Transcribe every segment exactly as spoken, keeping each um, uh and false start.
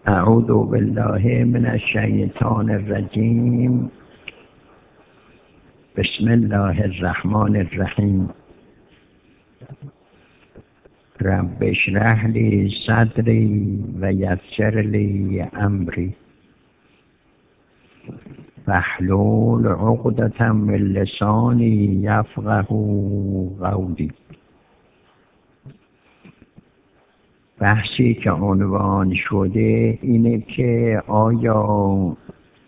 اعوذ بالله من الشیطان الرجیم. بسم الله الرحمن الرحیم. رب اشرح لی صدری و یسر لی امری واحلل عقدة من لسانی یفقهوا قولی. بحثی که عنوان شده اینه که آیا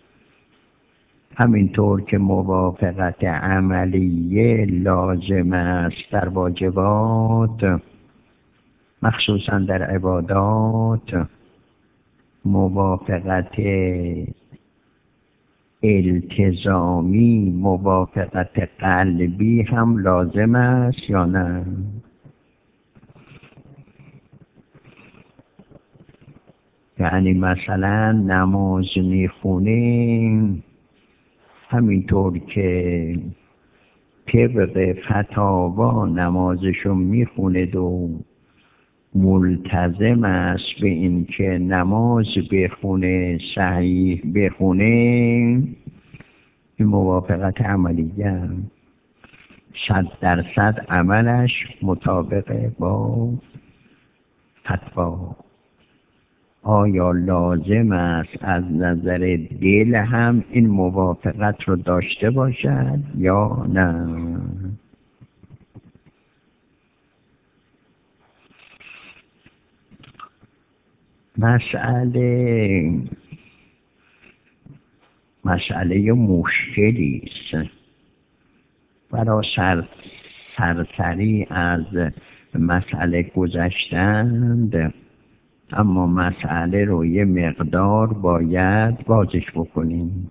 همینطور که موافقت عملیه لازم است در واجبات، مخصوصا در عبادات، موافقت التزامی، موافقت قلبی هم لازم است یا نه؟ یعنی مثلا نماز میخونه همینطور که طبق فتاوا نمازشو میخونه و ملتزم است به این که نماز بخونه، صحیح بخونه، این موافقت عملیه، صد درصد عملش مطابق با فتوا. آیا لازم است از نظر دل هم این موافقت رو داشته باشد یا نه؟ مسئله مسئله مشکلی است. برای سر سرسری از مسئله گذشتند، اما مسئله رو یه مقدار باید بازش بکنیم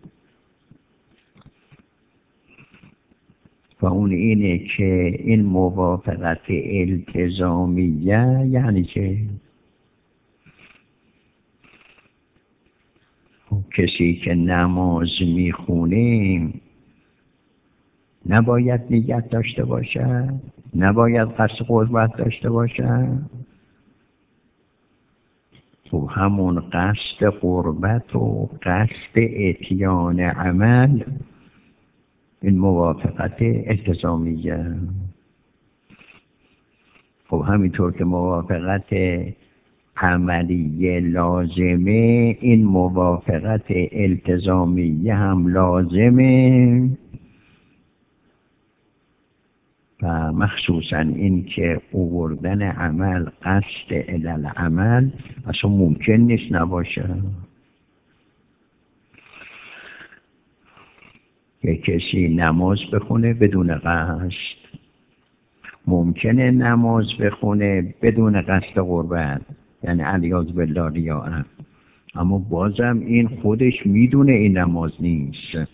و اون اینه که این موافقت التزامیه یعنی که کسی که نماز میخونه نباید نیت داشته باشه، نباید قصد قربت داشته باشه. تو همون قصد قربت و قصد اتیان عمل این موافقت التزامیه. خب همینطور که موافقت عملی لازمه، این موافقت التزامیه هم لازمه و مخصوصا این که آوردن عمل قصد الالعمل اصلا ممکن نیست نباشه. یک کسی نماز بخونه بدون قصد، ممکنه نماز بخونه بدون قصد قربت، یعنی علیاذ بالله ریاء، اما بازم این خودش میدونه این نماز نیست.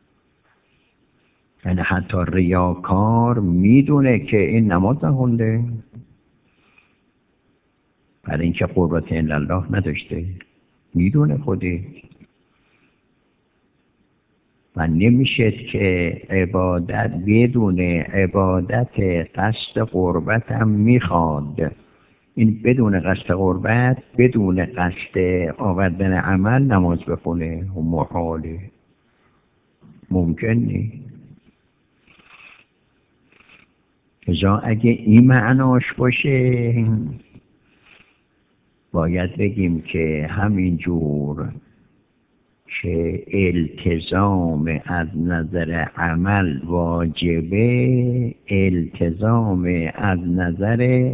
یعنی حتی ریاکار میدونه که این نماز نخونده، برای اینکه قربت الا الله نداشته، میدونه خودش. و نمیشه که عبادت بدون عبادت قصد قربت هم میخواد. این بدون قصد قربت، بدون قصد آوردن عمل نماز بخونه و محاله، ممکن نیست. ازا اگه این معناش باشه باید بگیم که همینجور که التزام از نظر عمل واجبه، التزام از نظر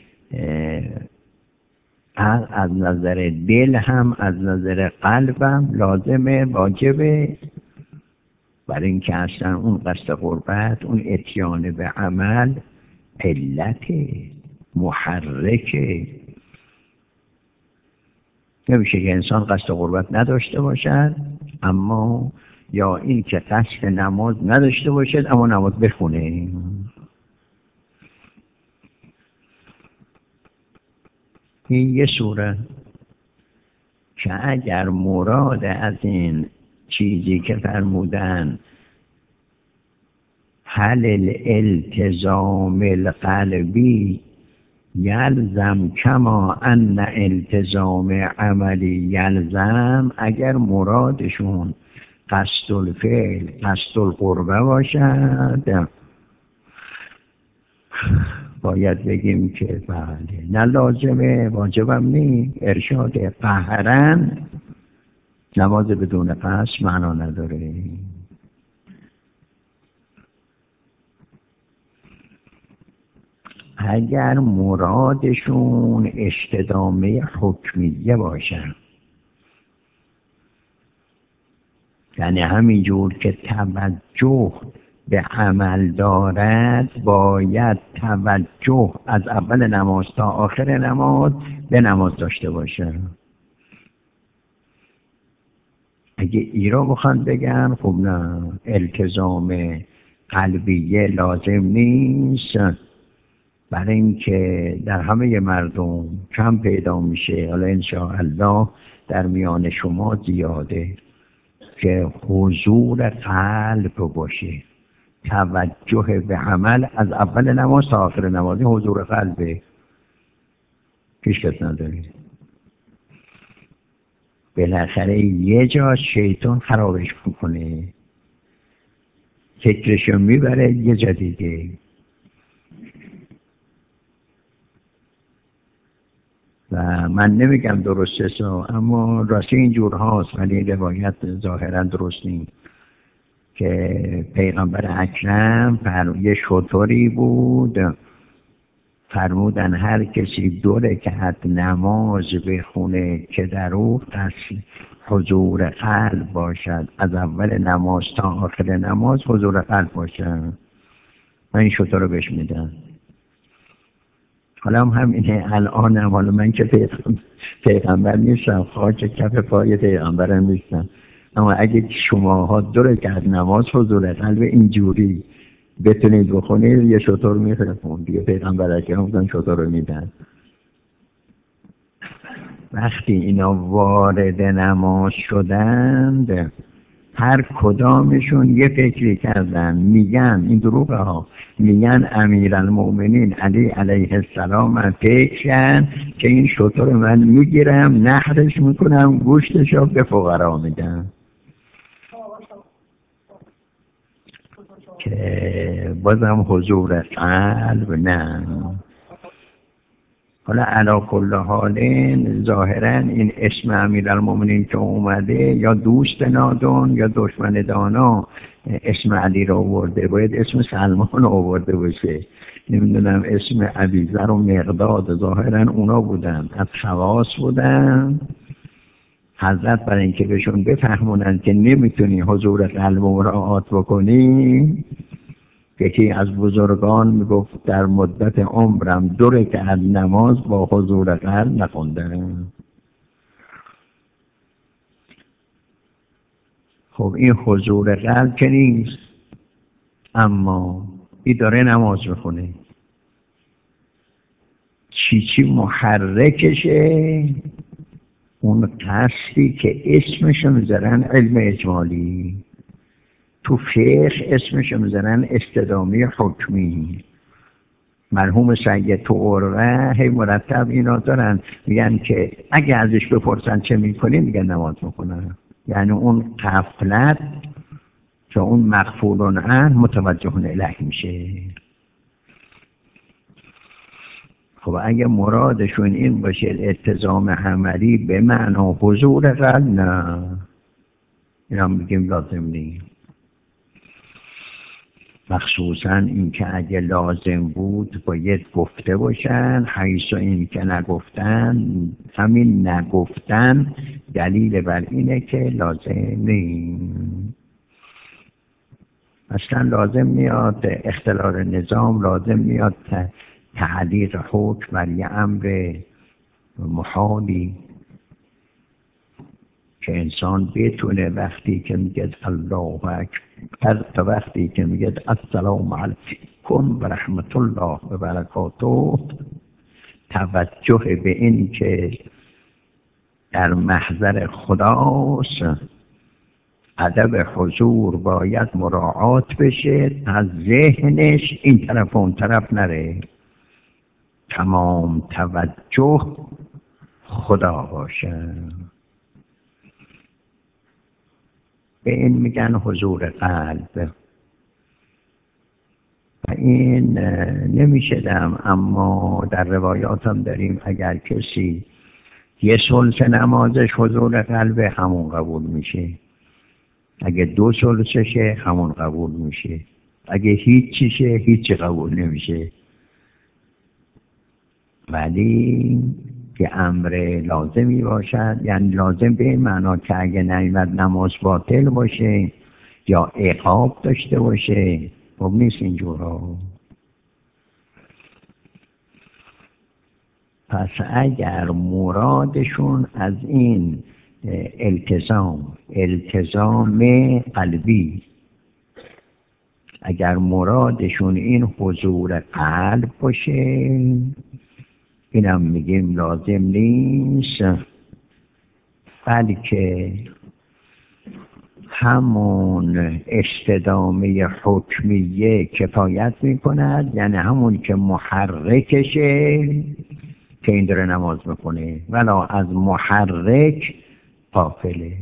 از نظر دل هم، از نظر قلبم لازمه، واجبه، برای اینکه اصلا اون قصد قربت، اون اتیان به عمل علت محرکه. نمیشه که انسان قصد قربت نداشته باشد اما یا این که قصد نماز نداشته باشد اما نماز بخونه. این یه صورت که اگر مراد از این چیزی که فرمودن حل الالتزام القلبی یلزم کما ان التزام عملی یلزم، اگر مرادشون قصد الفعل قصد القربه باشد باید بگیم که بله، نه لازمه، واجبم نی. ارشاد قهرن نماز بدون قصد معنا نداره. اگر مرادشون استدامه حکمیه باشن، یعنی همینجور که توجه به عمل دارد باید توجه از اول نماز تا آخر نماز به نماز داشته باشه. اگه ای را بخوان بگن خب نه، التزام قلبیه لازم نیست، برای اینکه در همه مردم کم پیدا میشه، حالا انشاءالله در میان شما زیاده، که حضور قلب باشه، توجه به عمل از اول نماز تا آخر نماز. حضور قلبه پیش کس نداره. بالاخره یه جا شیطان خرابش میکنه، فکرشو میبره یه جا دیگه. و من نمیگم درسته سو، اما راستی اینجور هاست، ولی روایت ظاهرا درست نیست، که پیغمبر اکرم فر... یه شطوری بود، فرمودن هر کسی دو رکعت نماز بخونه که در او حضور قلب باشد، از اول نماز تا آخر نماز حضور قلب باشد، من این شطور رو بهش میدم. حالا هم همینه الانم، حالا من که پیغمبر, پیغمبر نیستم، خاک کف پای پیغمبرم نیستم، اما اگه شماها دو رکعت نماز حضور قلب اینجوری بتونید بخونید، یه شطور میخونم دیگه. پیغمبر اکرم بودن شطور رو میدن. وقتی اینا وارد نماز شدند هر کدامشون یه فکری کردن، میگن این دروغه ها، میگن امیرالمؤمنین علی علیه السلام فکرن که این شطور من میگیرم نحرش میکنم گوشتشو به فقرا میدم، که بازم حضور قلب نه. حالا علا کل حال ظاهرا این اسم امیرالمؤمنین که اومده، یا دوست نادان یا دشمن دانا اسم علی رو آورده، باید اسم سلمان رو آورده باشه. نمیدونم اسم ابیذر و مقداد، ظاهرا اونا بودن، از خواص بودن. حضرت برای اینکه بهشون بفهمونن که نمیتونی حضور قلب و مراعات بکنی، یکی از بزرگان میگفت در مدت عمرم دو رکعت نماز با حضور قلب نخوندم. خب این حضور قلب که نیست، اما این داره نماز بخونه، چی چی محرکشه؟ اون قصدی که اسمشو میذارن علم اجمالی، تو فقه اسمشو میذارن استدامی حکمی. مرحوم سید تو عروه هی مرتب اینا دارن، میگن که اگه ازش بپرسن چه میکنی، میگن نماز میکنن. یعنی اون غفلت که اون مغفورون عنه متوجه الیه میشه. خب اگه مرادشون این باشه التزام عملی به معنا حضور قلب، نه، اینا میگیم لازم نیست. مخصوصا این که اگه لازم بود باید گفته باشن، حیث این که نگفتن، همین نگفتن دلیل بر اینه که لازم نیست. اصلا لازم میاد اختلال نظام، لازم میاد تعلیق حکم بر یه امر محالی، که انسان بتونه وقتی که میگه الله اکبر تا وقتی که میگه السلام علیکم و رحمت الله و برکاته، توجه به این که در محضر خداست، ادب حضور باید مراعات بشه، از ذهنش این طرف و اون طرف نره. تمام توجه خدا باشد. به این میگن حضور قلب. و این نمیشدم، اما در روایات هم داریم اگر کسی یه ثلث نمازش حضور قلب، همون قبول میشه. اگه دو ثلثشه همون قبول میشه. اگه هیچیشه هیچی قبول نمیشه. ولی که امر لازمی باشد، یعنی لازم به این معنا که اگه نیامد نماز باطل باشه یا عقاب داشته باشه. خب نیست اینجورا. پس اگر مرادشون از این التزام التزام قلبی، اگر مرادشون این حضور قلب باشه، اینم میگیم لازم نیست، بلکه همون استدامه حکمیه کفایت میکند. یعنی همون که محرکشه که این داره نماز میکنه، ولا از محرک غافله.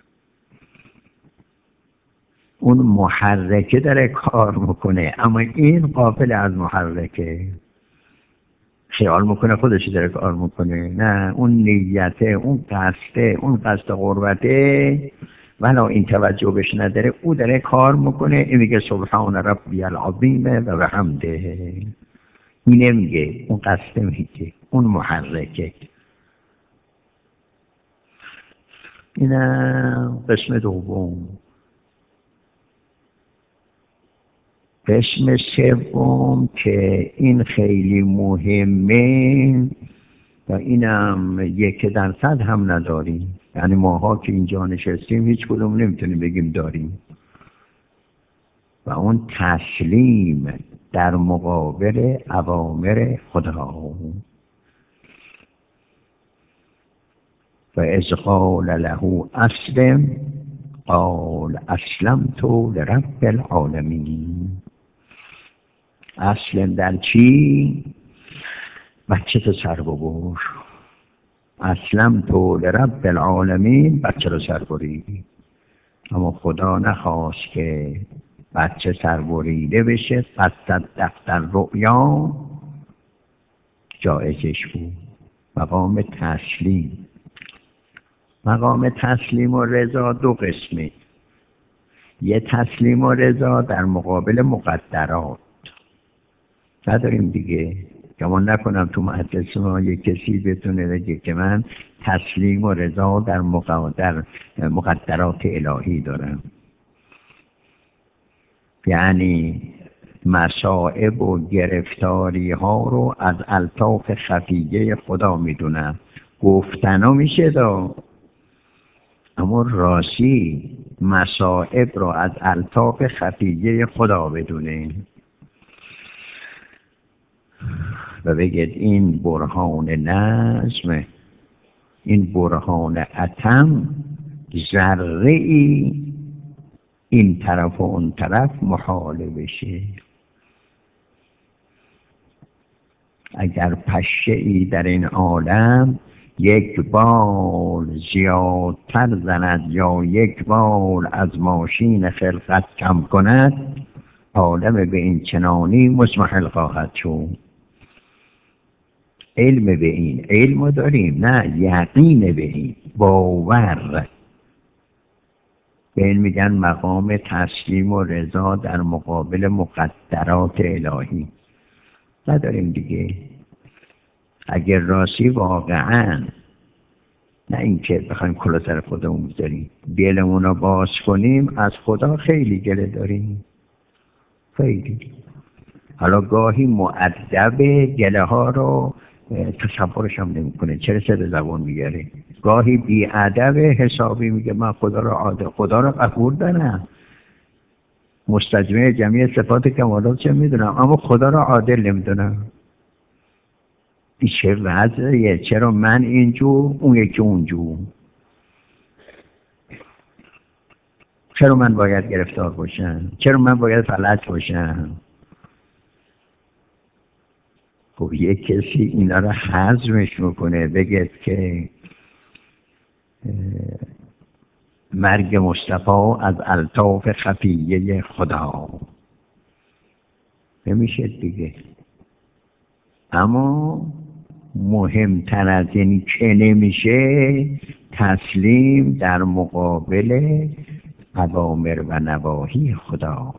اون محرکه داره کار میکنه، اما این غافل از محرکه، خیال میکنه خودشی داره کار میکنه. نه، اون نیته، اون قصده، اون قصد قربته، ولا این توجه بهش نداره، او داره کار میکنه. این میگه سبحان ربی العظیم و بحمده. این نمیگه، اون قصده میگه، اون محرکه. اینم قسم دوم. قسم سوم که این خیلی مهمه و اینم یک درصد هم نداریم. یعنی ماها که اینجا نشستیم هیچ کدوم نمیتونیم بگیم داریم. و اون تسلیم در مقابل اوامر خدا. و اذ قال له اسلم قال اسلمت لرب العالمین. اسلم در چی؟ بچه تو سر ببر. اسلمت لرب العالمین، بچه رو سر برید. اما خدا نخواست که بچه سر بریده بشه. پس دفتر رؤیا جایزش بود. مقام تسلیم. مقام تسلیم و رضا دو قسمه. یه تسلیم و رضا در مقابل مقدرات نداریم دیگه. گمان نکنم تو مجلس ما یک کسی بتونه بگه که من تسلیم و رضا در مقدر مقدرات الهی دارم. یعنی مصائب و گرفتاری ها رو از الطاف خفیه خدا میدونم. گفتنا میشه دا، اما راستی مصائب رو از الطاف خفیه خدا بدونه و بگید این برهان نظم، این برهان عتم، ذره ای این طرف و اون طرف محاله بشه. اگر پشه ای در این عالم یک بال زیادتر زند یا یک بال از ماشین خلقت کم کند، عالم به این چنانی مضمحل خواهد شد. علم به این، علم داریم، نه یقین به این، باور. به این میگن مقام تسلیم و رضا در مقابل مقدرات الهی. نداریم دیگه. اگر راستی واقعا، نه اینکه بخوایم کلا سر خودمون بذاریم، دلمون رو باز کنیم، از خدا خیلی گله داریم، خیلی. حالا گاهی مؤدب گله ها رو تصورش هم نمی کنه، چرا سر زبان میگره. گاهی بی‌ادب حسابی میگه من خدا رو عادل، خدا رو قبول دارم، مستجمع جمعی صفات کمالات چه میدونم، اما خدا رو عادل نمیدونم. این چه وضعیه؟ چرا من اینجور اون یکی اونجور؟ چرا من باید گرفتار باشم؟ چرا من باید فلج باشم؟ خب یک کسی اینا رو هضمش میکنه بگه که مرگ مصطفی از الطاف خفیه خدا، نمیشه دیگه. اما مهمتر از این که نمیشه تسلیم در مقابل اوامر و نواهی خدا.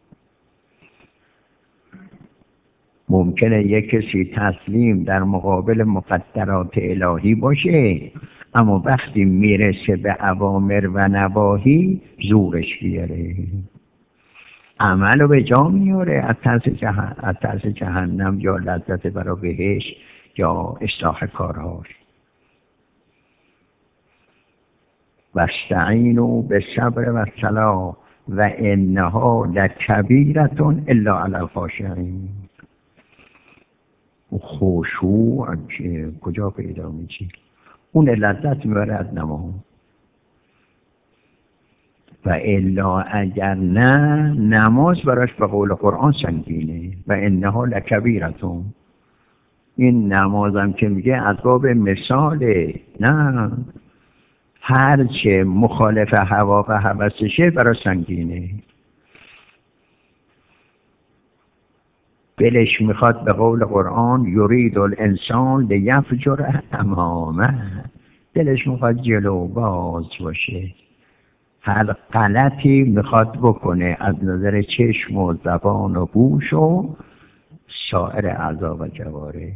ممکنه یک کسی تسلیم در مقابل مقدرات الهی باشه، اما وقتی میرسه به اوامر و نواهی زورش بیاره، عملو به جا میاره، از ترس جهنم، از ترس جهنم یا لذت برای بهشت یا اصلاح کارهاش. واستعینوا بالصبر والصلاة و انها لکبیرة الا علی الخاشعین. خشوع کجا پیدا میشه؟ اون لذت میبره از نماز. و الا اگر نه، نماز براش به قول قرآن سنگینه. و انها لکبیرتون، این نمازم که میگه از باب مثاله، نه هرچه مخالف هوا و هوسشه برای سنگینه. دلش میخواد به قول قرآن یرید الانسان لیفجر امامه، دلش میخواد جلو باز باشه، هر غلطی میخواد بکنه از نظر چشم و زبان و گوش و سایر اعضا و جواره.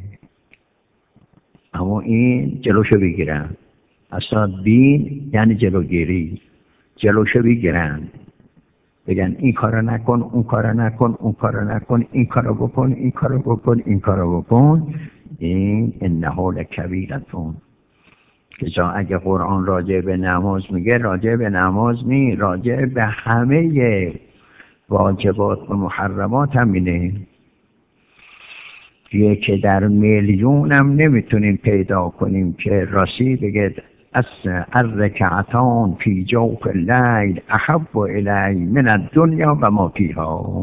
اما این جلوشو بگیرن. اصلا دین یعنی جلوگیری، جلوشو بگیرن، بگن این کارو نکن، اون کارو نکن، اون کارو نکن، این کارو بکن، این کارو بکن، این کارو بکن. این انه لکبیرتون. که اگه قرآن راجع به نماز میگه، راجع به نماز نی، راجع به همه واجبات و محرمات هم اینه. که در میلیون هم نمیتونیم پیدا کنیم که راستی بگه از الرکعتان فی جوف اللیل احب الی من الدنیا و ما فیها.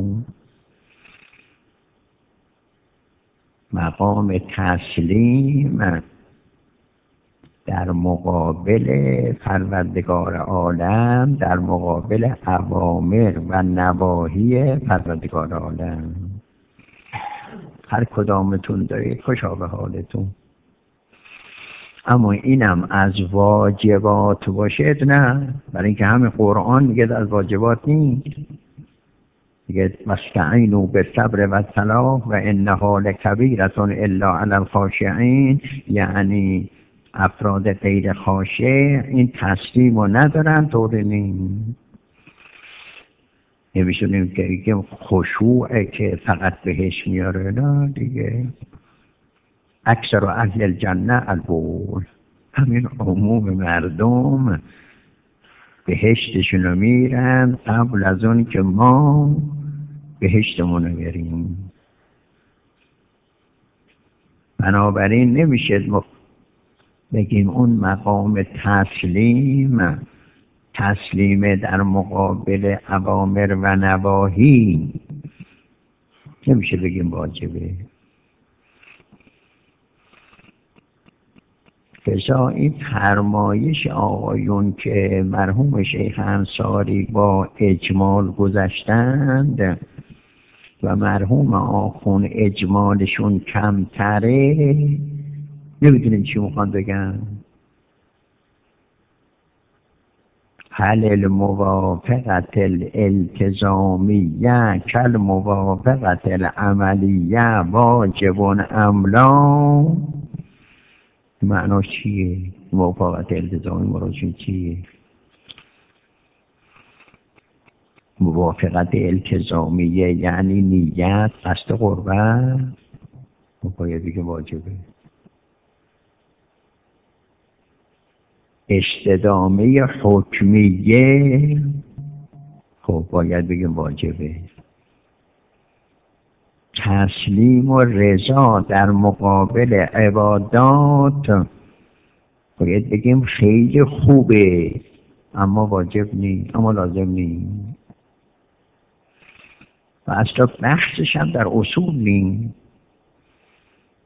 مقام تسلیم در مقابل پروردگار عالم، در مقابل اوامر و نواهی پروردگار عالم. هر کدامتون دارید خوشا به حالتون. اما اینم از واجبات باشد نه، برای اینکه همین قرآن میگه از واجبات نیست. میگه واستعینوا بالصبر والصلاة و انها لکبیرة الا علی الخاشعین. یعنی افراد غیر خاشع این تسلیم رو ندارن، طور نیست. نمیشونیم که خشوعه که فقط بهش میاره، نه دیگه. اکثر اهل الجنه البول، همین عموم مردم بهشتشون رو میرن قبل از اون که ما بهشتمون رو بریم. بنابراین نمیشه بگیم اون مقام تسلیم، تسلیم در مقابل اوامر و نواهی، نمیشه بگیم واجبه. کسا این فرمایش آقایون که مرحوم شیخ انصاری با اجمال گذشتند و مرحوم آخون اجمالشون کمتره، نمیدونیم چی میخوان بگن. هل الموافقت الالتزامیه کل موافقت العملیه واجب املا. معناش چیه؟ موافقت التزامی مرادشون چیه؟ موافقت التزامیه یعنی نیت، قصد قربت، باید دیگه واجبه. استدامه حکمیه، خب باید بگیم واجبه. تسلیم و رضا در مقابل عبادات باید بگیم خیلی خوبه، اما واجب نیست، اما لازم نیست. و اصلا بحثش هم در اصول نیست.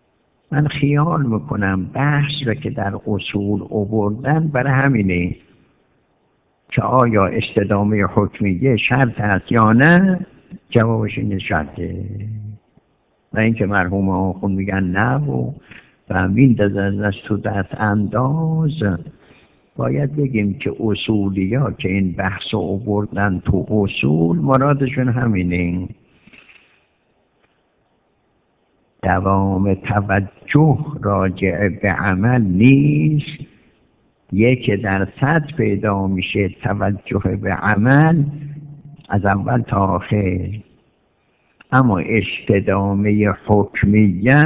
من خیال میکنم بحث رو که در اصول آوردن برای همینه که آیا استدامه حکمیه شرط است یا نه. جوابش اینه شرطه. و اینکه مرحوم آخوند میگن نه و فهمین دست تو دست انداز، باید بگیم که اصولی ها که این بحث رو آوردن تو اصول مرادشون همینه. دوام توجه راجع به عمل نیست، یک درصد پیدا میشه توجه به عمل از اول تا آخر، اما استدامه حکمیه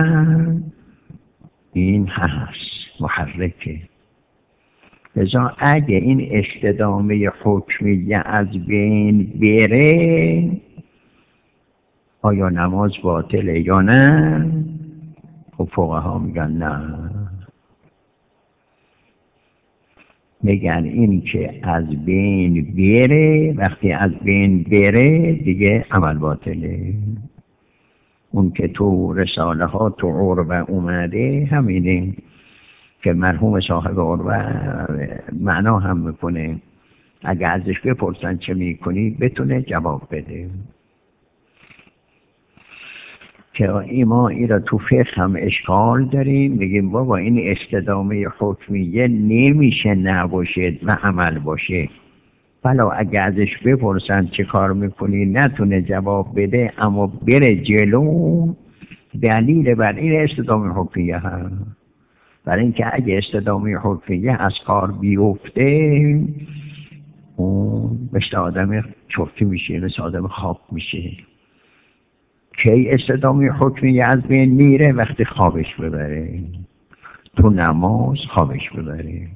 این هست محرکه. لذا اگه این استدامه حکمیه از بین بره آیا نماز باطله یا نه؟ خب فقها میگن نه، میگن این که از بین بره، وقتی از بین بره دیگه عمل باطله. اون که تو رساله ها تو عربه اومده همینه که مرحوم صاحب عربه معنا هم میکنه اگه ازش بپرسن چه میکنی بتونه جواب بده. که ما این را تو فقه هم اشکال داریم، میگیم بابا این استدامه حکمیه نمیشه نباشه و عمل باشه. بلا اگه ازش بپرسن چه کار میکنی نتونه جواب بده اما بره جلو، دلیل بر این استدامه حکمیه هم. برای اینکه اگه استدامه حکمیه از کار بیفته اون مثل آدم چرتی میشه، مثل آدم خواب میشه. کی استدامه حکمیه از بین میره؟ وقتی خوابش ببره، تو نماز خوابش ببره،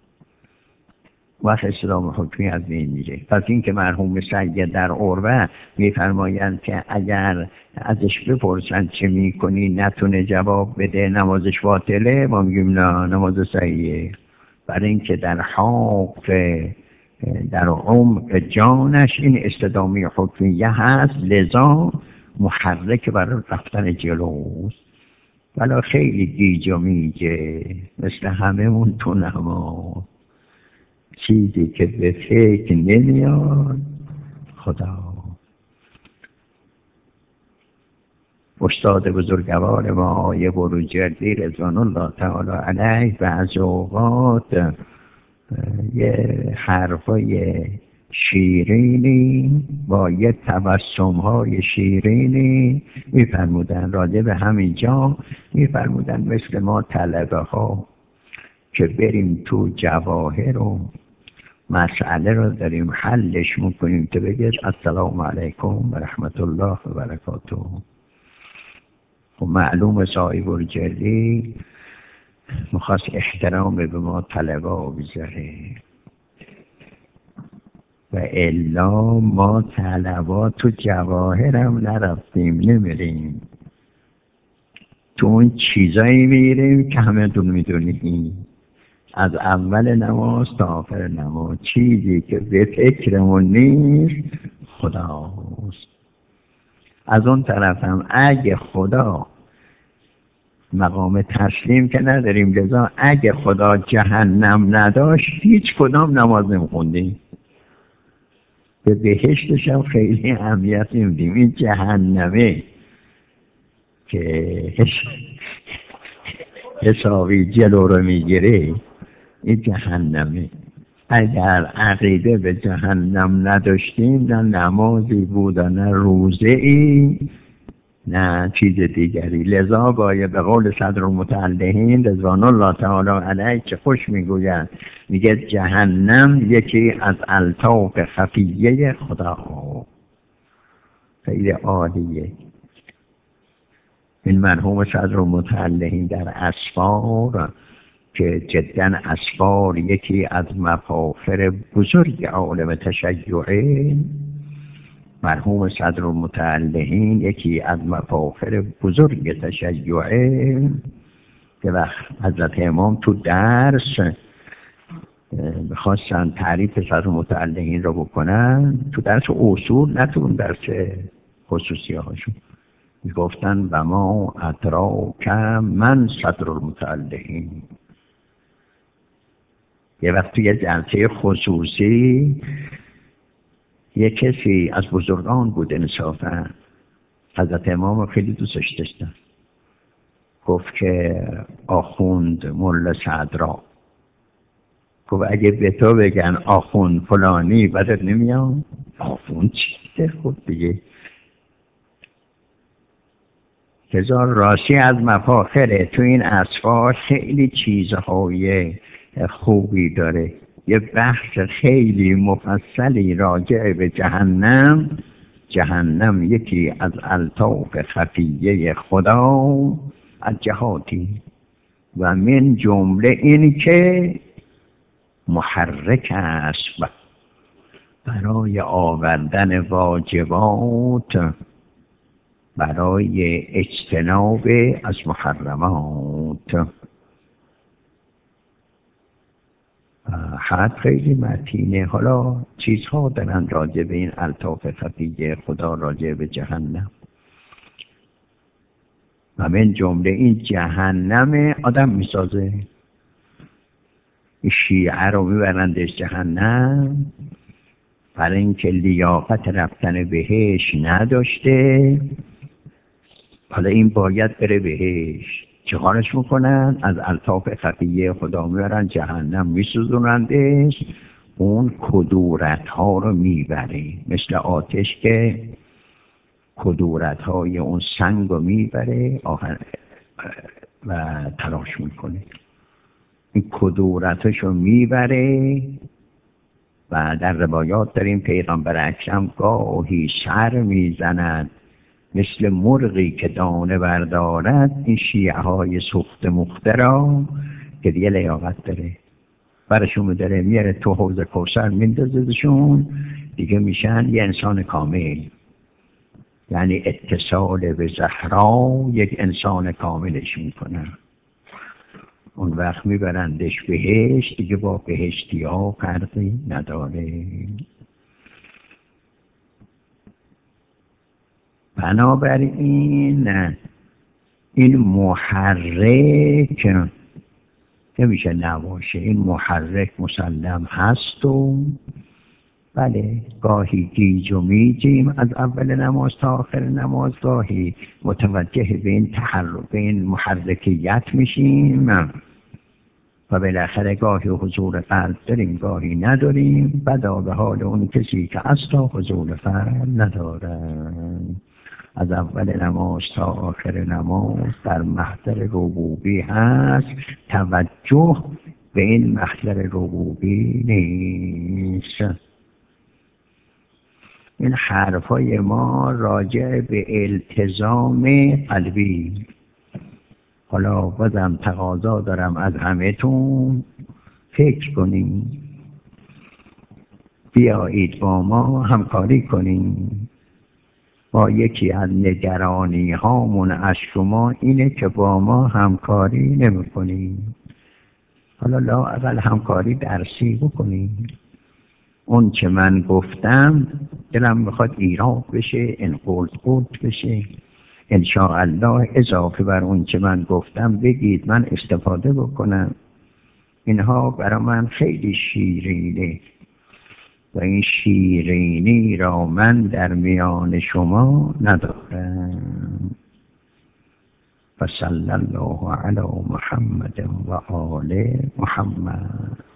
وقت استدامه حکمیه از بین میره. پس این که مرحوم سید در عربه میفرمایند که اگر ازش بپرسن چه میکنی نتونه جواب بده نمازش باطله، ما میگیم نه نماز صحیحه. برای اینکه در حق در عمق جانش این استدامه حکمیه هست، لذا محرک برای رفتن جلوست. ولی خیلی گیج و میگه مثل همه مون تو نماز، چیزی که به فکر نمیاد خدا. استاد بزرگوار ما آیه بروجردی رضوان الله تعالی علیه بعض اوقات یه حرفای شیرینی با یه تبسم‌های شیرینی می‌فرمودن راجع به همین جا. می‌فرمودن مثل ما طلبه ها که بریم تو جواهر و مسئله رو داریم حلش میکنیم که بگیر السلام علیکم و رحمت الله و برکاته. و معلوم صاحب الجلی مخواست احترام به ما طلبه ها بذاره و الا ما طلبا تو جواهر هم نرفتیم نمیریم، تو اون چیزایی میریم که همه دون میدونیم از اول نماز تا آخر نماز، چیزی که به فکرمون نیست خداست. از اون طرف هم اگه خدا مقام تسلیم که نداریم، لذا اگه خدا جهنم نداشت هیچ کدام نماز نمیخوندیم، به بهشتش هم خیلی اهمیت نمیدیم. این جهنمه که حسابی جلو رو میگیره، این جهنمه. اگر عقیده به جهنم نداشتیم نه نمازی بود نه روزه ای نه چیز دیگری. لذا باید به قول صدر المتعلقین رضوان الله تعالی علیه که خوش میگوید، میگه جهنم یکی از الطاف خفیه خدا. خیلی عالیه. این مرحوم صدر المتعلقین در اسفار که جدا اسفار یکی از مفاخر بزرگ عالم تشیعه، مرحوم صدر المتعلقین یکی از مفاخر بزرگ تشیعه که وقت حضرت امام تو درس میخواستن تعریف صدر المتعلقین رو بکنن، تو درس اصول نه تو درس خصوصی هاشون، گفتن و ما ادراک من صدر المتعلقین. یه وقت توی جلسه خصوصی یه کسی از بزرگان بود انصافا، حضرت امام خیلی دوستش داشتن، گفت که آخوند ملا صدرا، گفت اگه به تو بگن آخوند فلانی بدت نمیاد؟ آخوند چیزه؟ خود دیگه هزار راستی از مفاخره. تو این اسفار خیلی چیزهای خوبی داره. یه بحث خیلی مفصلی راجع به جهنم. جهنم یکی از الطاف خفیه خدا از جهاتی و من جمله این که محرک است برای آوردن واجبات، برای اجتناب از محرمات. حد خیلی متینه. حالا چیزها دارن راجع به این الطاف خفیه خدا راجع به جهنم و من جمله این جهنم آدم میسازه. شیعه رو میبرندش جهنم برای اینکه لیاقت رفتن بهش نداشته، حالا این باید بره بهش. چه کارش میکنن؟ از الطاف خفیه خدا میبرن جهنم، میسوزونندش، اون کدورت ها رو میبره، مثل آتش که کدورت های اون سنگ رو میبره آخر و تلاش میکنه. این کدورتش رو میبره و در روایات داریم پیغمبر اکرم گاهی سر میزنند مثل مرغی که دانه بردارد. این شیعه های سخت مخترا که دیگه لیاقت داره برشون داره میاره تو حوض کوثر میندازدشون، دیگه میشن یه انسان کامل. یعنی اتصال به زهرا یک انسان کاملش میکنه. اون وقت میبرندش بهشت، دیگه با بهشتی ها فرقی نداره. بنابراین این محرک نمیشه نباشه. این محرک مسلم هست و بله گاهی گیج و میجیم از اول نماز تا آخر نماز، گاهی متوجه به این تحرک به این محرکیت میشیم و بالاخره گاهی حضور قلب داریم گاهی نداریم. بدا به حال اون کسی که اصلا حضور قلب نداره. از اول نماز تا آخر نماز در محضر ربوبی هست، توجه به این محضر ربوبی نیست. این حرفای ما راجع به التزام قلبی. حالا بازم تقاضا دارم از همه‌تون فکر کنیم، بیایید با ما همکاری کنیم. با یکی از نگرانی هامون از شما اینه که با ما همکاری نمی کنیم. حالا لااقل همکاری درسی بکنیم. اون که من گفتم دلم میخواد ایراد بشه، انقلت قلت بشه. انشاءالله اضافه بر اون که من گفتم بگید، من استفاده بکنم. اینها برای من خیلی شیرینه و این شیرینی را من در میان شما ندارم. فصلی الله علی محمد و آل محمد.